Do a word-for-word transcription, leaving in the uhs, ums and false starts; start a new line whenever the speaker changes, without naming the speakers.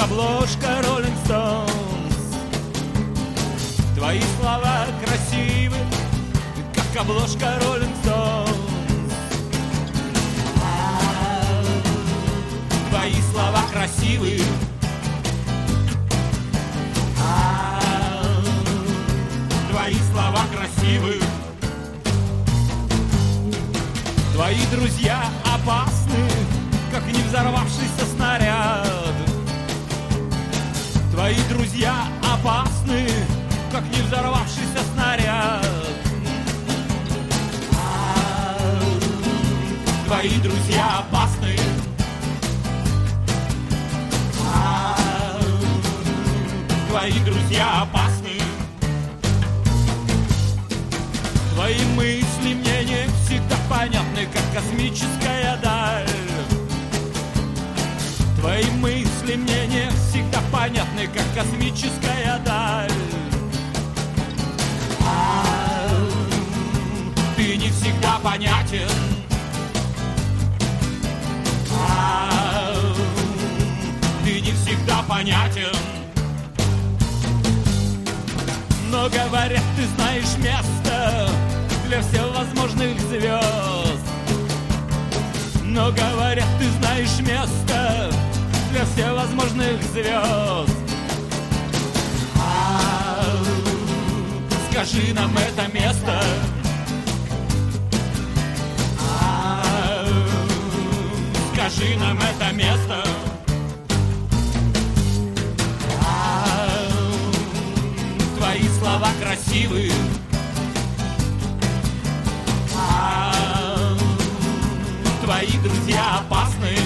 обложка Rolling Stones. Твои слова красивы, как обложка Rolling Stones. Твои слова красивы, твои слова красивы. Твои друзья опасны, как не взорвавшийся снаряд. Твои друзья опасны, как не взорвавшийся снаряд. Твои друзья опасны. Твои друзья опасны. Твои мысли мне не всегда понятны, как космическая даль. Твои мысли мне не всегда понятны, как космическая даль. Ты не всегда понятен. Ты не всегда понятен. Но говорят, ты знаешь место для всевозможных звезд. Но говорят, ты знаешь место для всевозможных звезд. Скажи нам это место. Скажи нам это место. Твои слова красивы. Твои друзья опасны.